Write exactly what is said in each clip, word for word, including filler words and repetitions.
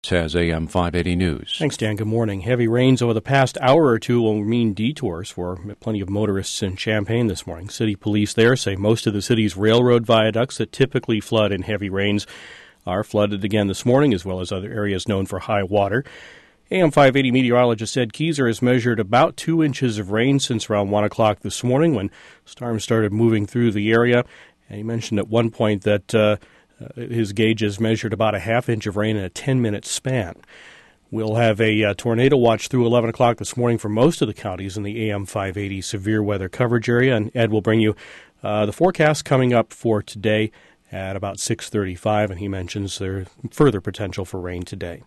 Says A M five eighty News. Thanks, Dan. Good morning. Heavy rains over the past hour or two will mean detours for plenty of motorists in Champaign this morning. City police there say most of the city's railroad viaducts that typically flood in heavy rains are flooded again this morning, as well as other areas known for high water. A M five eighty meteorologist Ed Keyser has measured about two inches of rain since around one o'clock this morning when storms started moving through the area. And he mentioned at one point that uh, his gauges measured about a half inch of rain in a ten-minute span. We'll have a uh, tornado watch through eleven o'clock this morning for most of the counties in the A M five eighty severe weather coverage area. And Ed will bring you uh, the forecast coming up for today at about six thirty-five, and he mentions there's further potential for rain today.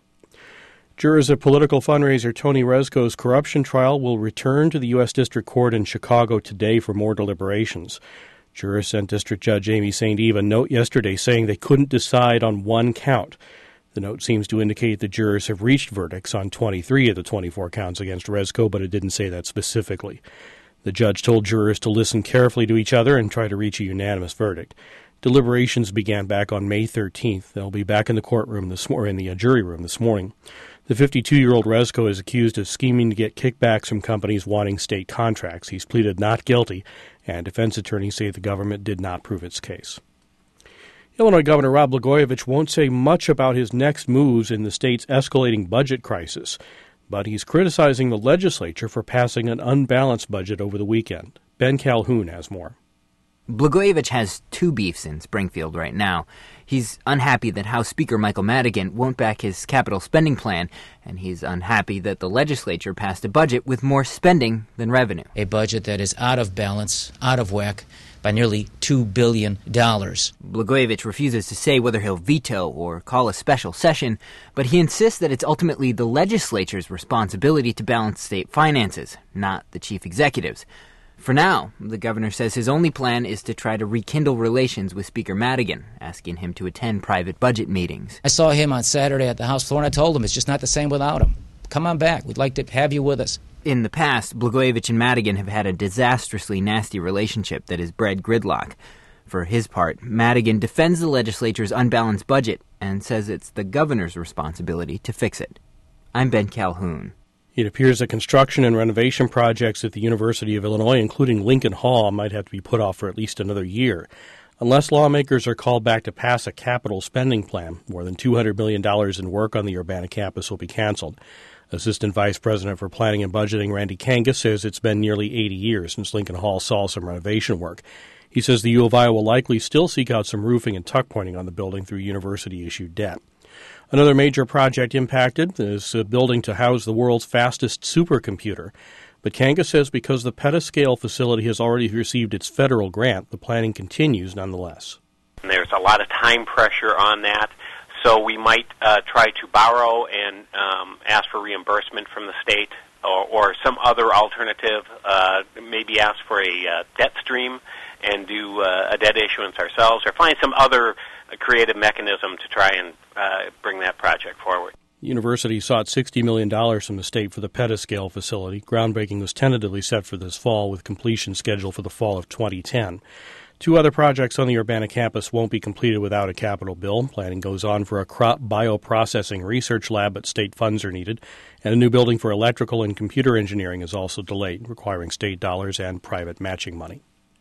Jurors of political fundraiser Tony Rezko's corruption trial will return to the U S District Court in Chicago today for more deliberations. Jurors sent District Judge Amy Saint Eve a note yesterday saying they couldn't decide on one count. The note seems to indicate the jurors have reached verdicts on twenty-three of the twenty-four counts against Rezko, but it didn't say that specifically. The judge told jurors to listen carefully to each other and try to reach a unanimous verdict. Deliberations began back on May thirteenth. They'll be back in the courtroom this morning, in the uh, jury room this morning. The fifty-two-year-old Rezko is accused of scheming to get kickbacks from companies wanting state contracts. He's pleaded not guilty, and defense attorneys say the government did not prove its case. Illinois Governor Rod Blagojevich won't say much about his next moves in the state's escalating budget crisis, but he's criticizing the legislature for passing an unbalanced budget over the weekend. Ben Calhoun has more. Blagojevich has two beefs in Springfield right now. He's unhappy that House Speaker Michael Madigan won't back his capital spending plan, and he's unhappy that the legislature passed a budget with more spending than revenue. A budget that is out of balance, out of whack, by nearly two billion dollars. Blagojevich refuses to say whether he'll veto or call a special session, but he insists that it's ultimately the legislature's responsibility to balance state finances, not the chief executive's. For now, the governor says his only plan is to try to rekindle relations with Speaker Madigan, asking him to attend private budget meetings. I saw him on Saturday at the House floor, and I told him it's just not the same without him. Come on back. We'd like to have you with us. In the past, Blagojevich and Madigan have had a disastrously nasty relationship that has bred gridlock. For his part, Madigan defends the legislature's unbalanced budget and says it's the governor's responsibility to fix it. I'm Ben Calhoun. It appears that construction and renovation projects at the University of Illinois, including Lincoln Hall, might have to be put off for at least another year. Unless lawmakers are called back to pass a capital spending plan, more than two hundred million dollars in work on the Urbana campus will be canceled. Assistant Vice President for Planning and Budgeting Randy Kangas says it's been nearly eighty years since Lincoln Hall saw some renovation work. He says the U of I will likely still seek out some roofing and tuck pointing on the building through university-issued debt. Another major project impacted is a building to house the world's fastest supercomputer. But Kangas says because the petascale facility has already received its federal grant, the planning continues nonetheless. There's a lot of time pressure on that, so we might uh, try to borrow and um, ask for reimbursement from the state or, or some other alternative, uh, maybe ask for a uh, debt stream and do uh, a debt issuance ourselves, or find some other a creative mechanism to try and uh, bring that project forward. The university sought sixty million dollars from the state for the petascale facility. Groundbreaking was tentatively set for this fall, with completion scheduled for the fall of twenty ten. Two other projects on the Urbana campus won't be completed without a capital bill. Planning goes on for a crop bioprocessing research lab, but state funds are needed. And a new building for electrical and computer engineering is also delayed, requiring state dollars and private matching money.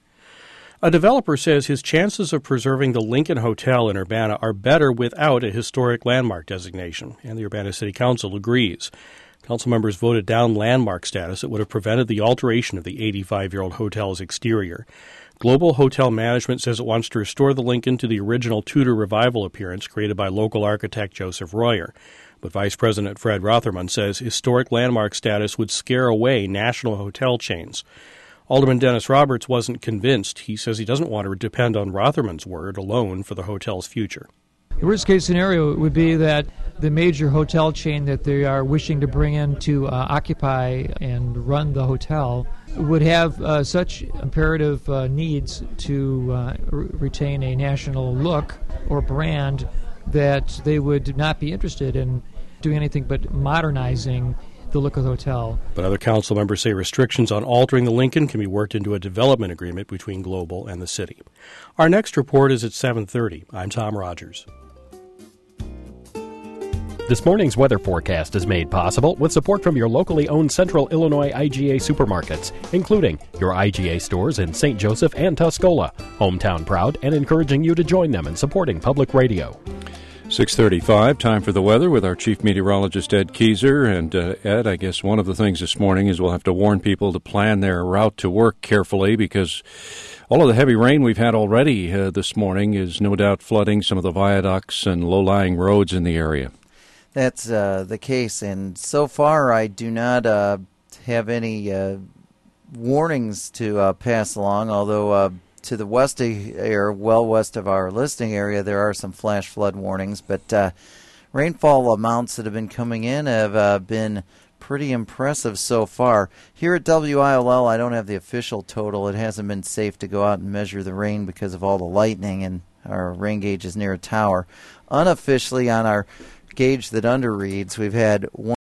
A developer says his chances of preserving the Lincoln Hotel in Urbana are better without a historic landmark designation, and the Urbana City Council agrees. Council members voted down landmark status that would have prevented the alteration of the eighty-five-year-old hotel's exterior. Global Hotel Management says it wants to restore the Lincoln to the original Tudor Revival appearance created by local architect Joseph Royer. But Vice President Fred Rotherman says historic landmark status would scare away national hotel chains. Alderman Dennis Roberts wasn't convinced. He says he doesn't want to depend on Rotherman's word alone for the hotel's future. The worst-case scenario would be that the major hotel chain that they are wishing to bring in to uh, occupy and run the hotel would have uh, such imperative uh, needs to uh, re- retain a national look or brand that they would not be interested in doing anything but modernizing the look of the hotel. But other council members say restrictions on altering the Lincoln can be worked into a development agreement between Global and the city. Our next report is at seven thirty. I'm Tom Rogers. This morning's weather forecast is made possible with support from your locally owned Central Illinois I G A supermarkets, including your I G A stores in Saint Joseph and Tuscola. Hometown proud and encouraging you to join them in supporting public radio. six thirty-five, time for the weather with our chief meteorologist, Ed Keyser. And uh, Ed, I guess one of the things this morning is we'll have to warn people to plan their route to work carefully because all of the heavy rain we've had already uh, this morning is no doubt flooding some of the viaducts and low-lying roads in the area. That's uh, the case, and so far I do not uh, have any uh, warnings to uh, pass along, although uh, to the west or well west of our listing area there are some flash flood warnings, but uh, rainfall amounts that have been coming in have uh, been pretty impressive so far. Here at W I L L I don't have the official total. It hasn't been safe to go out and measure the rain because of all the lightning, and our rain gauge is near a tower. Unofficially on our gauge that underreads, we've had one